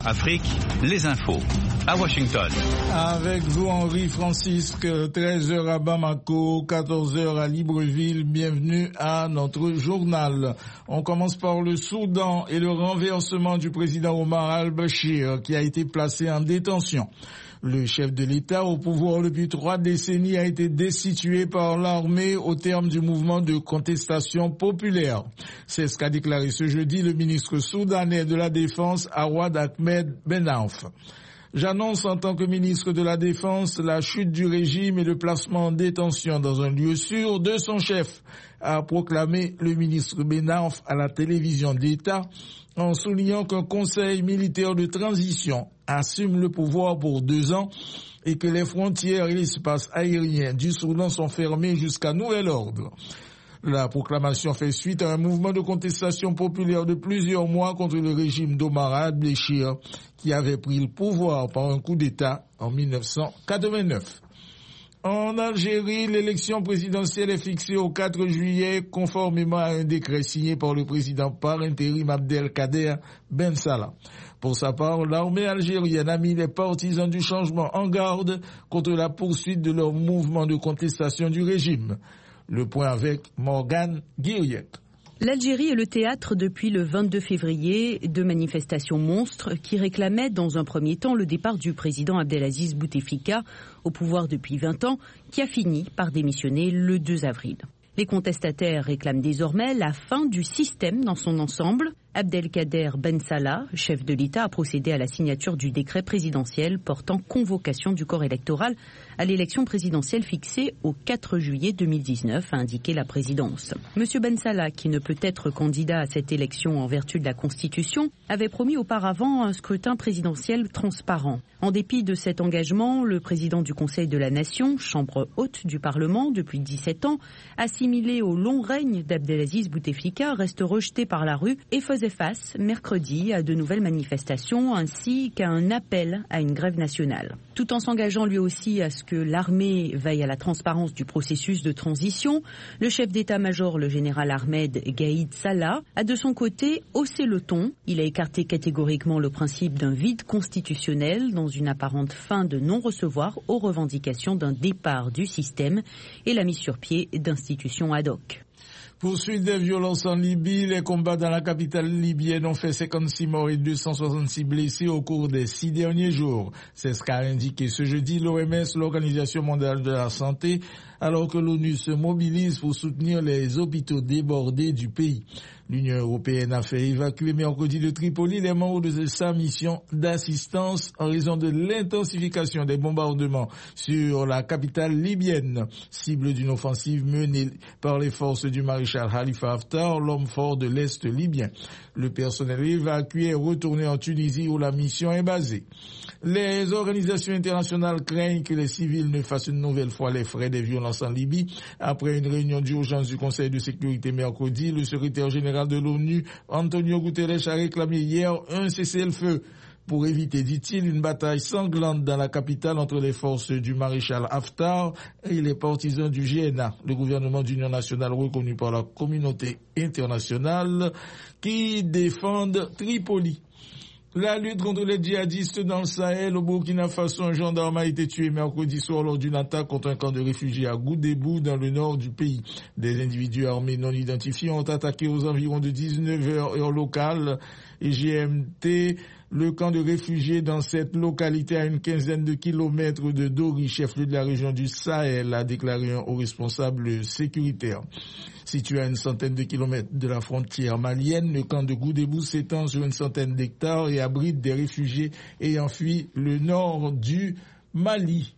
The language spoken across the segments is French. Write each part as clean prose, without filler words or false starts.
Afrique, les infos. À Washington. Avec vous, Henri Francisque, 13h à Bamako, 14h à Libreville. Bienvenue à notre journal. On commence par le Soudan et le renversement du président Omar al-Bashir, qui a été placé en détention. Le chef de l'État au pouvoir depuis 3 décennies a été destitué par l'armée au terme du mouvement de contestation populaire. C'est ce qu'a déclaré ce jeudi le ministre soudanais de la Défense, Awad Ahmed Ben Auf. J'annonce en tant que ministre de la Défense la chute du régime et le placement en détention dans un lieu sûr de son chef, a proclamé le ministre Ben Auf à la télévision d'État, en soulignant qu'un conseil militaire de transition assume le pouvoir pour 2 ans et que les frontières et l'espace aérien du Soudan sont fermés jusqu'à nouvel ordre. La proclamation fait suite à un mouvement de contestation populaire de plusieurs mois contre le régime d'Omar al-Bashir qui avait pris le pouvoir par un coup d'État en 1989. En Algérie, l'élection présidentielle est fixée au 4 juillet, conformément à un décret signé par le président par intérim Abdelkader Ben Salah. Pour sa part, l'armée algérienne a mis les partisans du changement en garde contre la poursuite de leur mouvement de contestation du régime. Le point avec Morgane Guiriec. L'Algérie est le théâtre depuis le 22 février de manifestations monstres qui réclamaient dans un premier temps le départ du président Abdelaziz Bouteflika, au pouvoir depuis 20 ans, qui a fini par démissionner le 2 avril. Les contestataires réclament désormais la fin du système dans son ensemble. Abdelkader Ben Salah, chef de l'État, a procédé à la signature du décret présidentiel portant convocation du corps électoral à l'élection présidentielle fixée au 4 juillet 2019, a indiqué la présidence. Monsieur Ben Salah, qui ne peut être candidat à cette élection en vertu de la Constitution, avait promis auparavant un scrutin présidentiel transparent. En dépit de cet engagement, le président du Conseil de la Nation, chambre haute du Parlement depuis 17 ans, assimilé au long règne d'Abdelaziz Bouteflika, reste rejeté par la rue et faisait face mercredi à de nouvelles manifestations ainsi qu'à un appel à une grève nationale. Tout en s'engageant lui aussi à ce que l'armée veille à la transparence du processus de transition, le chef d'état-major, le général Ahmed Gaïd Salah, a de son côté haussé le ton. Il a écarté catégoriquement le principe d'un vide constitutionnel dans une apparente fin de non-recevoir aux revendications d'un départ du système et la mise sur pied d'institutions ad hoc. Poursuite des violences en Libye, les combats dans la capitale libyenne ont fait 56 morts et 266 blessés au cours des 6 derniers jours. C'est ce qu'a indiqué ce jeudi l'OMS, l'Organisation mondiale de la santé, alors que l'ONU se mobilise pour soutenir les hôpitaux débordés du pays. L'Union européenne a fait évacuer mercredi de Tripoli les membres de sa mission d'assistance en raison de l'intensification des bombardements sur la capitale libyenne, cible d'une offensive menée par les forces du maréchal Khalifa Haftar, l'homme fort de l'Est libyen. Le personnel évacué est retourné en Tunisie où la mission est basée. Les organisations internationales craignent que les civils ne fassent une nouvelle fois les frais des violences en Libye. Après une réunion d'urgence du Conseil de sécurité mercredi, le secrétaire général de l'ONU, Antonio Guterres, a réclamé hier un cessez-le-feu pour éviter, dit-il, une bataille sanglante dans la capitale entre les forces du maréchal Haftar et les partisans du GNA, le gouvernement d'union nationale reconnu par la communauté internationale, qui défendent Tripoli. La lutte contre les djihadistes dans le Sahel, au Burkina Faso, un gendarme a été tué mercredi soir lors d'une attaque contre un camp de réfugiés à Goudébou, dans le nord du pays. Des individus armés non identifiés ont attaqué aux environs de 19h heure locale et GMT le camp de réfugiés dans cette localité à une quinzaine de kilomètres de Dori, chef-lieu de la région du Sahel, a déclaré un haut responsable sécuritaire. Situé à une centaine de kilomètres de la frontière malienne, le camp de Goudébou s'étend sur une centaine d'hectares et abrite des réfugiés ayant fui le nord du Mali.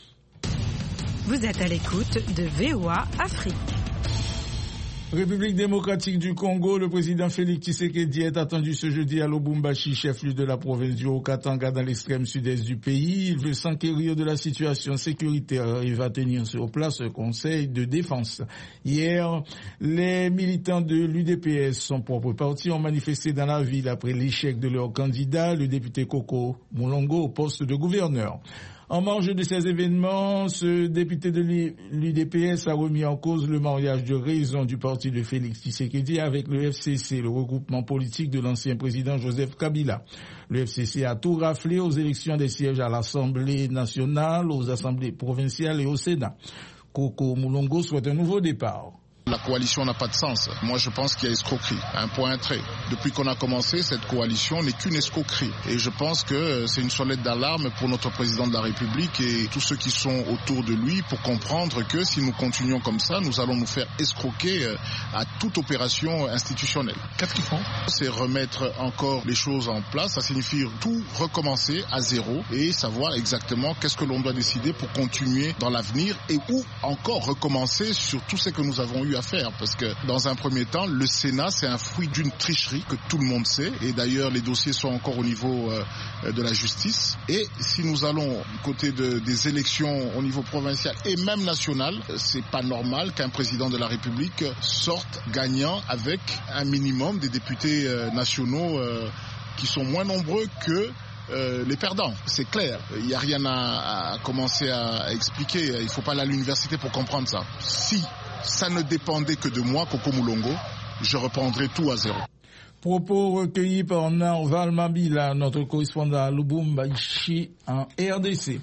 Vous êtes à l'écoute de VOA Afrique. République démocratique du Congo, le président Félix Tshisekedi est attendu ce jeudi à Lubumbashi, chef-lieu de la province du Haut-Katanga dans l'extrême sud-est du pays. Il veut s'enquérir de la situation sécuritaire et va tenir sur place un conseil de défense. Hier, les militants de l'UDPS, son propre parti, ont manifesté dans la ville après l'échec de leur candidat, le député Koko Moulongo, au poste de gouverneur. En marge de ces événements, ce député de l'UDPS a remis en cause le mariage de raison du parti de Félix Tshisekedi avec le FCC, le regroupement politique de l'ancien président Joseph Kabila. Le FCC a tout raflé aux élections des sièges à l'Assemblée nationale, aux assemblées provinciales et au Sénat. Coco Moulongo souhaite un nouveau départ. La coalition n'a pas de sens. Moi, je pense qu'il y a escroquerie. Un point, un trait. Depuis qu'on a commencé, cette coalition n'est qu'une escroquerie. Et je pense que c'est une sonnette d'alarme pour notre président de la République et tous ceux qui sont autour de lui pour comprendre que si nous continuons comme ça, nous allons nous faire escroquer à toute opération institutionnelle. Qu'est-ce qu'ils font? C'est remettre encore les choses en place. Ça signifie tout recommencer à zéro et savoir exactement qu'est-ce que l'on doit décider pour continuer dans l'avenir et où encore recommencer sur tout ce que nous avons eu à faire, parce que dans un premier temps, le Sénat, c'est un fruit d'une tricherie que tout le monde sait, et d'ailleurs les dossiers sont encore au niveau de la justice, et si nous allons du côté des élections au niveau provincial et même national, c'est pas normal qu'un président de la République sorte gagnant avec un minimum des députés nationaux qui sont moins nombreux que les perdants. C'est clair, il n'y a rien à commencer à expliquer, il ne faut pas aller à l'université pour comprendre ça. Si ça ne dépendait que de moi, Coco Moulongo, je reprendrais tout à zéro. Propos recueillis par Narval Mabila, notre correspondant à Lubumbashi en RDC.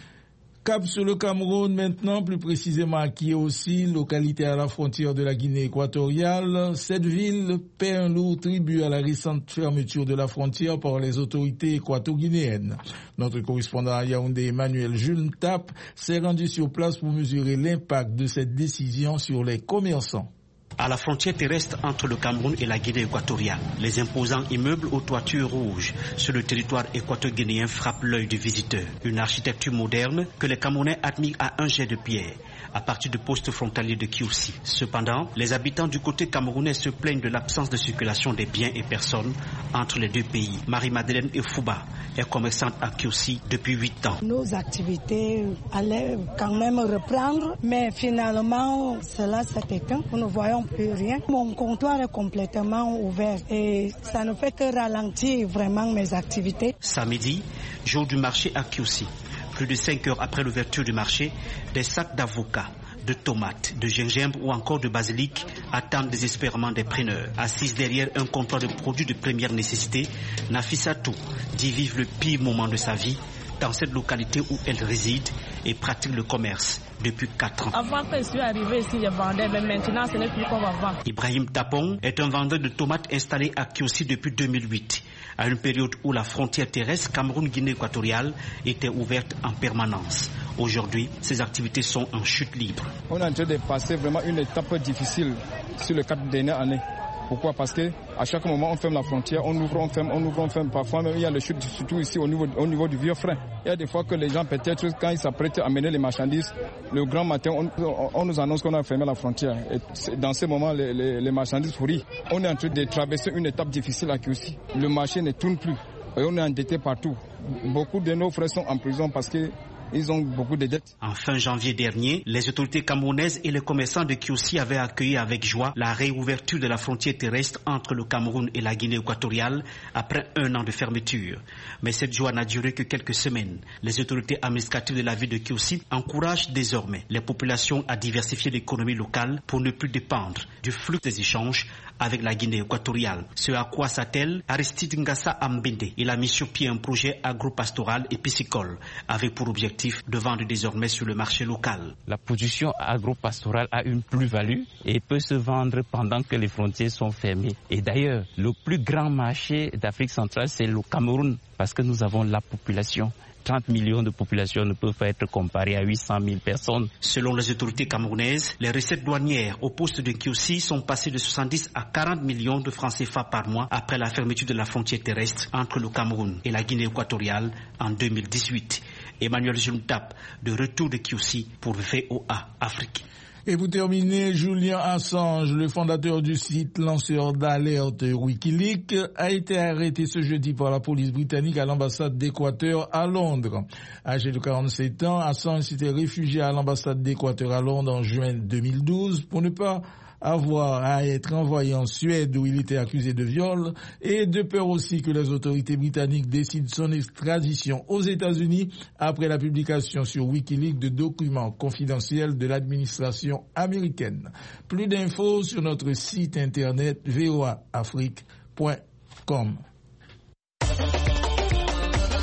Cap sur le Cameroun maintenant, plus précisément à Kiossi, localité à la frontière de la Guinée équatoriale. Cette ville paie un lourd tribut à la récente fermeture de la frontière par les autorités équato-guinéennes. Notre correspondant à Yaoundé, Emmanuel Jules Tap, s'est rendu sur place pour mesurer l'impact de cette décision sur les commerçants. À la frontière terrestre entre le Cameroun et la Guinée équatoriale, les imposants immeubles aux toitures rouges sur le territoire équato-guinéen frappent l'œil du visiteur. Une architecture moderne que les Camerounais admirent à un jet de pierre, à partir du poste frontalier de Kiossi. Cependant, les habitants du côté camerounais se plaignent de l'absence de circulation des biens et personnes entre les deux pays. Marie-Madeleine Efouba est commerçante à Kiossi depuis 8 ans. Nos activités allaient quand même reprendre, mais finalement, cela s'est éteint. Nous ne voyons plus rien. Mon comptoir est complètement ouvert et ça ne fait que ralentir vraiment mes activités. Samedi, jour du marché à Kiossi. Plus de 5 heures après l'ouverture du marché, des sacs d'avocats, de tomates, de gingembre ou encore de basilic attendent désespérément des preneurs. Assise derrière un comptoir de produits de première nécessité, Nafissatou dit vivre le pire moment de sa vie dans cette localité où elle réside et pratique le commerce depuis 4 ans. Avant que je suis arrivé ici, je vendais, mais maintenant ce n'est plus comme avant. Ibrahim Tapong est un vendeur de tomates installé à Kiossi depuis 2008. À une période où la frontière terrestre Cameroun-Guinée équatoriale était ouverte en permanence. Aujourd'hui, ces activités sont en chute libre. On est en train de passer vraiment une étape difficile sur les 4 dernières années. Pourquoi? Parce que à chaque moment on ferme la frontière, on ouvre, on ferme, on ouvre, on ferme. Parfois même il y a les chutes, surtout ici au niveau du vieux frein. Il y a des fois que les gens peut-être quand ils s'apprêtent à amener les marchandises, le grand matin on nous annonce qu'on a fermé la frontière. Et dans ces moments les marchandises pourrissent. On est en train de traverser une étape difficile à Kiossi. Le marché ne tourne plus et on est endetté partout. Beaucoup de nos frères sont en prison parce que ils ont beaucoup de dettes. En fin janvier dernier, les autorités camerounaises et les commerçants de Kiossi avaient accueilli avec joie la réouverture de la frontière terrestre entre le Cameroun et la Guinée équatoriale après 1 an de fermeture. Mais cette joie n'a duré que quelques semaines. Les autorités administratives de la ville de Kiossi encouragent désormais les populations à diversifier l'économie locale pour ne plus dépendre du flux des échanges avec la Guinée équatoriale. Ce à quoi s'attelle Aristide Ngassa Ambende. Il a mis sur pied un projet agro-pastoral et piscicole avec pour objectif de vendre désormais sur le marché local. La production agro-pastorale a une plus-value et peut se vendre pendant que les frontières sont fermées. Et d'ailleurs, le plus grand marché d'Afrique centrale, c'est le Cameroun, parce que nous avons la population. 30 millions de population ne peuvent pas être comparées à 800 000 personnes. Selon les autorités camerounaises, les recettes douanières au poste de Kiossi sont passées de 70 à 40 millions de francs CFA par mois après la fermeture de la frontière terrestre entre le Cameroun et la Guinée équatoriale en 2018. Emmanuel Juntap, de retour de Kiossi pour VOA Afrique. Et pour terminer, Julian Assange, le fondateur du site lanceur d'alerte Wikileaks, a été arrêté ce jeudi par la police britannique à l'ambassade d'Équateur à Londres. Âgé de 47 ans, Assange s'était réfugié à l'ambassade d'Équateur à Londres en juin 2012 pour ne pas avoir à être envoyé en Suède où il était accusé de viol et de peur aussi que les autorités britanniques décident son extradition aux États-Unis après la publication sur Wikileaks de documents confidentiels de l'administration américaine. Plus d'infos sur notre site internet voaafrique.com.